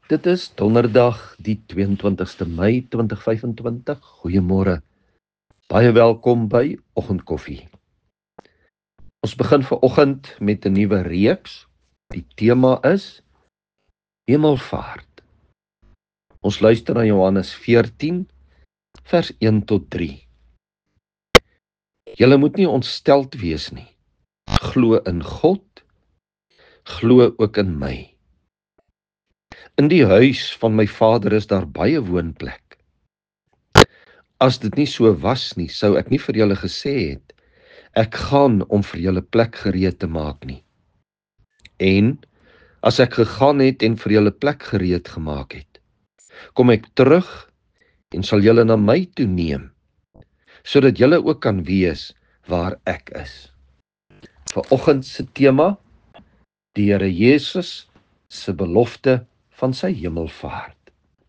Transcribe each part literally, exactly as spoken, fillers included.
Dit is donderdag die tweeëntwintigste Mei tweeduisend vyfentwintig. Goeiemôre. Baie welkom by Oggendkoffie. Ons begin vanoggend met 'n nuwe reeks. Die tema is Hemelvaart. Ons luister na Johannes veertien vers een tot drie. Julle moet nie ontsteld wees nie. Glo in God, glo ook in my. In die huis van my Vader is daar baie woonplek. As dit nie so was nie, sou ek nie vir julle gesê het, ek gaan om vir julle plek gereed te maak nie. En as ek gegaan het en vir julle plek gereed gemaak het, kom ek terug en sal julle na my toe neem, sodat julle ook kan wees waar ek is. Vanoggend se tema, die Here Jesus se belofte van sy hemelvaart.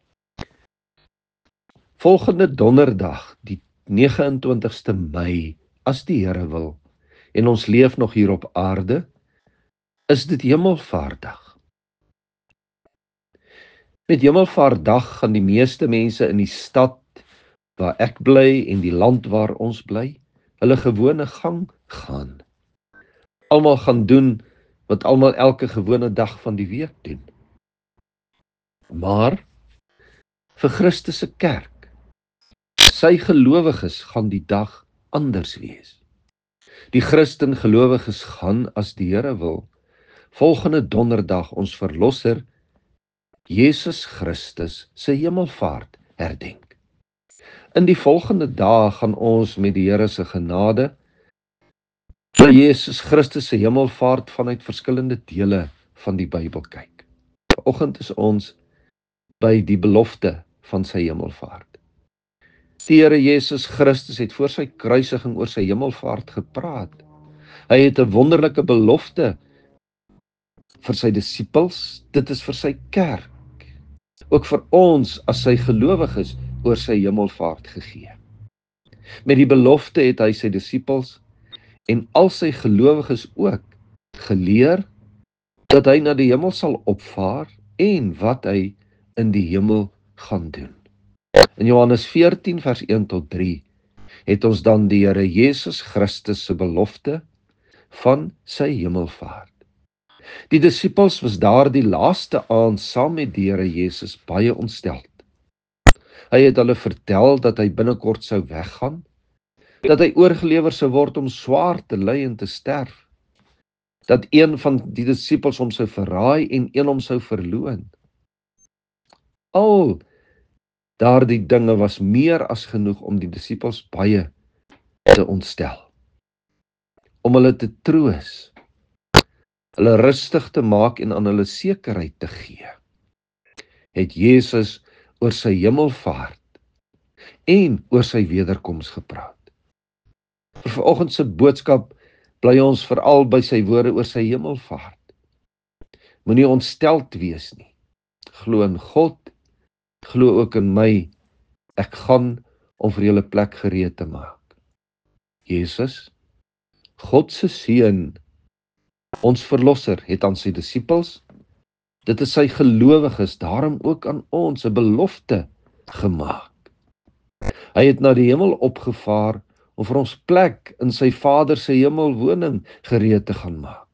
Volgende donderdag, die negenentwintigste Mei, as die Here wil, en ons leef nog hier op aarde, is dit Hemelvaartdag. Met Hemelvaartdag gaan die meeste mense in die stad waar ek bly en die land waar ons bly, hulle gewone gang gaan. Almal gaan doen wat almal elke gewone dag van die week doen. Maar vir Christus se kerk, sy gelowiges gaan die dag anders wees. Die Christen gelowiges gaan, as die Here wil, volgende donderdag ons verlosser Jesus Christus se hemelvaart herdenk. In die volgende dae gaan ons met die Here se genade na Jesus Christus se hemelvaart vanuit verskillende dele van die Bybel kyk. Vanoggend is ons by die belofte van sy hemelvaart. Die Here Jesus Christus het voor sy kruisiging oor sy hemelvaart gepraat. Hy het 'n wonderlike belofte vir sy disippels, dit is vir sy kerk, ook vir ons as sy gelowiges oor sy hemelvaart gegee. Met die belofte het hy sy disippels en al sy gelowiges ook geleer dat hy na die hemel sal opvaar en wat hy in die hemel gaan doen. In Johannes veertien vers een tot drie het ons dan die Here Jesus Christus se belofte van sy hemelvaart. Die disippels was daar die laaste aand saam met die Here Jesus baie ontsteld. Hy het hulle vertel dat hy binnekort sou weggaan, dat hy oorgelewer sou word om swaar te ly en te sterf, dat een van die disippels hom sou verraai en een hom sou verloon. Al daardie dinge was meer as genoeg om die disippels baie te ontstel, om hulle te troos, hulle rustig te maak en aan hulle sekerheid te gee. Het Jesus oor sy hemelvaart en oor sy wederkoms gepraat. Vir vanoggend se boodskap bly ons veral by sy woorde oor sy hemelvaart. Moenie ontsteld wees nie. Glo in God, glo ook in my. Ek gaan om vir julle plek gereed te maak. Jesus, God se seun, ons verlosser, het aan sy disippels, dit is sy gelowiges, daarom ook aan ons 'n belofte gemaak. Hy het na die hemel opgevaar om vir ons plek in sy Vader se hemelwoning gereed te gaan maak.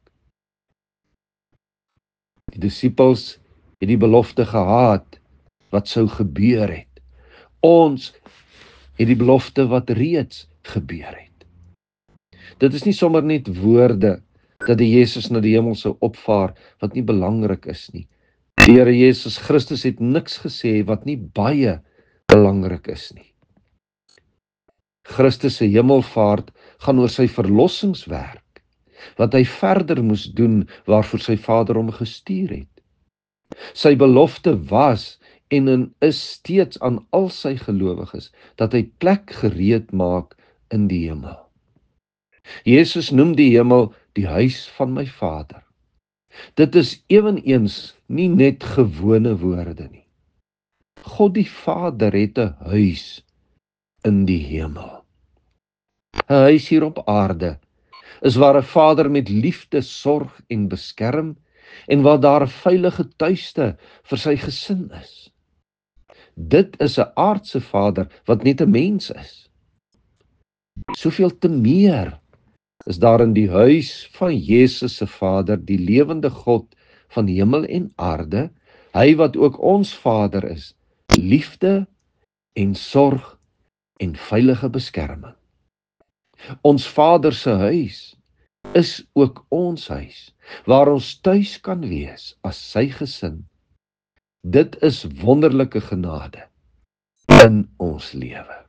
Die disippels het die belofte gehad wat sou gebeur het. Ons het die belofte wat reeds gebeur het. Dit is nie sommer net woorde dat die Jesus na die hemel sou opvaar wat nie belangrik is nie. Die Here Jesus Christus het niks gesê wat nie baie belangrik is nie. Christus se hemelvaart gaan oor sy verlossingswerk, wat hy verder moes doen waarvoor sy Vader hom gestuur het. Sy belofte was en is steeds aan al sy gelowiges, dat hy plek gereed maak in die hemel. Jesus noem die hemel die huis van my Vader. Dit is eweneens nie net gewone woorde nie. God die Vader het 'n huis in die hemel. 'n Huis hier op aarde is waar 'n Vader met liefde sorg en beskerm en waar daar 'n veilige tuiste vir sy gesin is. Dit is 'n aardse Vader wat net 'n mens is. Soveel te meer is daar in die huis van Jesus se Vader, die lewende God van hemel en aarde, hy wat ook ons Vader is, liefde en sorg en veilige beskerming. Ons Vader se huis is ook ons huis, waar ons tuis kan wees as sy gesin. Dit is wonderlike genade in ons lewe.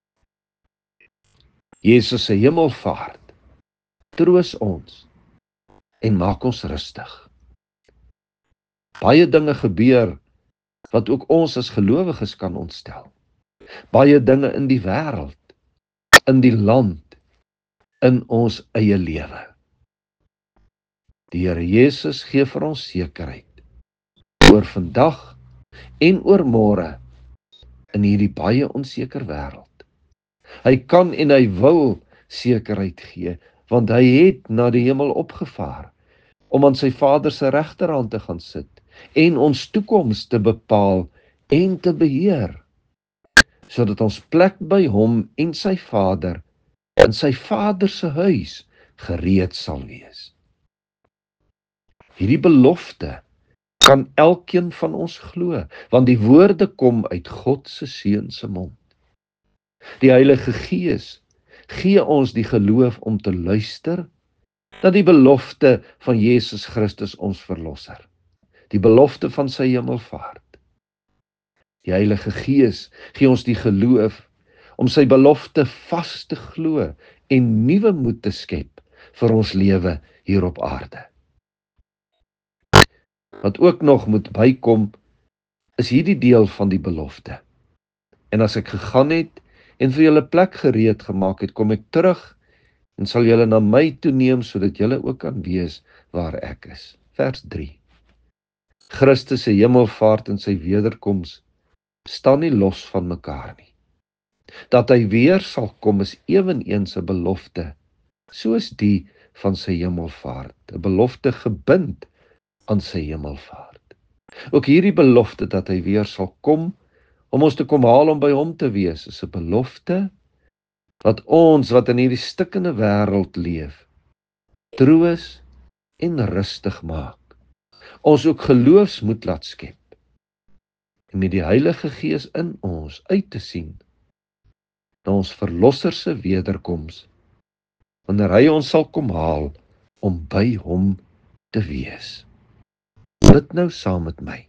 Jesus se hemelvaart troos ons en maak ons rustig. Baie dinge gebeur wat ook ons as gelowiges kan ontstel. Baie dinge in die wêreld, in die land, in ons eie lewe. Die Here Jesus gee vir ons sekerheid oor vandag en oor môre in hierdie baie onseker wêreld. Hy kan en hy wil sekerheid gee, want hy het na die hemel opgevaar om aan sy Vader se regterhand te gaan sit en ons toekoms te bepaal en te beheer, sodat ons plek by hom en sy Vader in sy Vader se huis gereed sal wees. Hierdie belofte kan elkeen van ons glo, want die woorde kom uit God se Seun se mond. Die Heilige Gees gee ons die geloof om te luister na die belofte van Jesus Christus ons verlosser, die belofte van sy hemelvaart. Die Heilige Gees gee ons die geloof om sy belofte vas te glo en nuwe moed te skep vir ons lewe hier op aarde. Wat ook nog moet bykom, is hierdie deel van die belofte. En as ek gegaan het en vir julle plek gereed gemaak het, kom ek terug en sal julle na my toe neem, sodat julle ook kan wees waar ek is. Vers drie. Christus se hemelvaart en sy wederkoms staan nie los van mekaar nie. Dat hy weer sal kom is eweneens 'n belofte, soos die van sy hemelvaart, 'n belofte gebind aan sy hemelvaart. Ook hierdie belofte dat hy weer sal kom om ons te kom haal om by hom te wees, is 'n belofte wat ons wat in hierdie stikkende wêreld leef, troos en rustig maak. Ons ook geloofsmoed laat skep en met die Heilige Gees in ons uit te sien na ons Verlosser se wederkoms, wanneer hy ons sal kom haal om by hom te wees. Bid nou saam met my.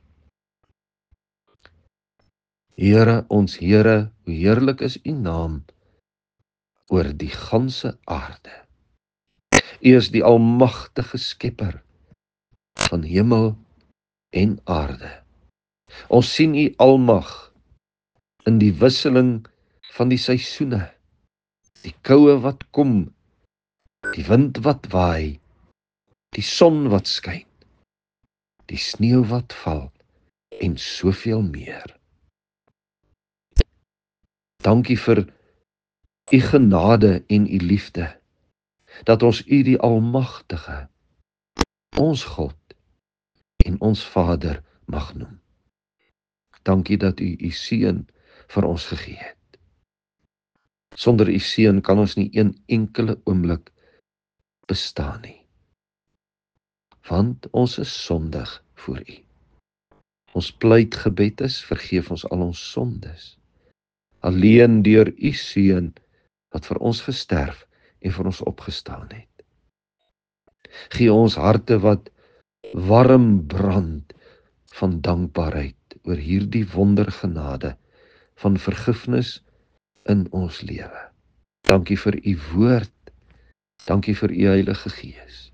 Here, ons Here, hoe heerlik is u naam oor die ganse aarde. U is die almagtige skepper van hemel en aarde. Ons sien u almag in die wisseling van die seisoene, die koue wat kom, die wind wat waai, die son wat skyn, die sneeu wat val en soveel meer. Dankie vir u genade en u liefde, dat ons u die Almagtige, ons God en ons Vader mag noem. Dankie dat u u Seun vir ons gegee het. Sonder u Seun kan ons nie een enkele oomblik bestaan nie, want ons is sondig voor u. Ons pleitgebed is, vergeef ons al ons sondes, alleen deur u Seun wat vir ons gesterf en vir ons opgestaan het. Gee ons harte wat warm brand van dankbaarheid oor hierdie wondergenade van vergifnis in ons lewe. Dankie vir u woord, dankie vir u Heilige Gees.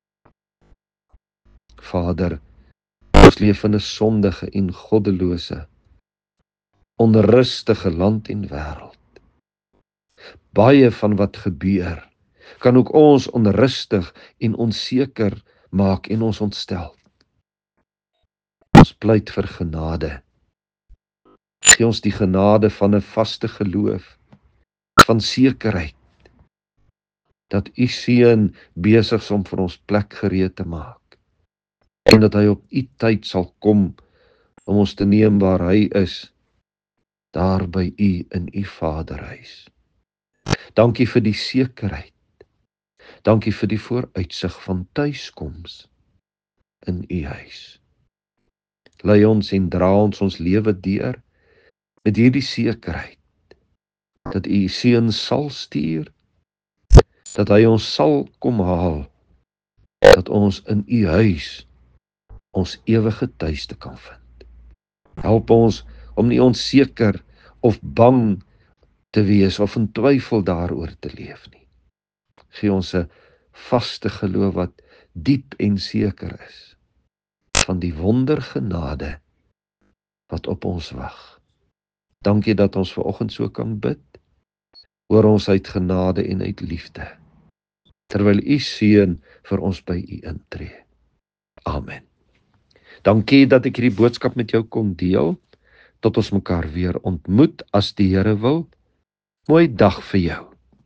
Vader, ons leef in 'n sondige en goddelose, onrustige land en wêreld. Baie van wat gebeur, kan ook ons onrustig en onseker maak en ons ontstel. Ons pleit vir genade. Gee ons die genade van 'n vaste geloof, van sekerheid, dat u Seun besig is om vir ons plek gereed te maak. en dat hy op u tyd sal kom om ons te neem waar hy is, daar by u in u Vaderhuis. Dankie vir die sekerheid. Dankie vir die vooruitsig van tuiskoms in u huis. Lei ons en dra ons ons lewe deur met hierdie sekerheid dat u seun sal stuur, dat hy ons sal kom haal, dat ons in u huis ons ewige tuiste kan vind. Help ons om nie onseker of bang te wees of in twyfel daaroor te leef nie. Gee ons 'n vaste geloof wat diep en seker is van die wondergenade wat op ons wag. Dankie dat ons vanoggend so kan bid, oor ons uit genade en uit liefde, terwyl u seun vir ons by u intree. Amen. Dankie dat ek hierdie boodskap met jou kon deel, tot ons mekaar weer ontmoet as die Here wil. Mooi dag vir jou.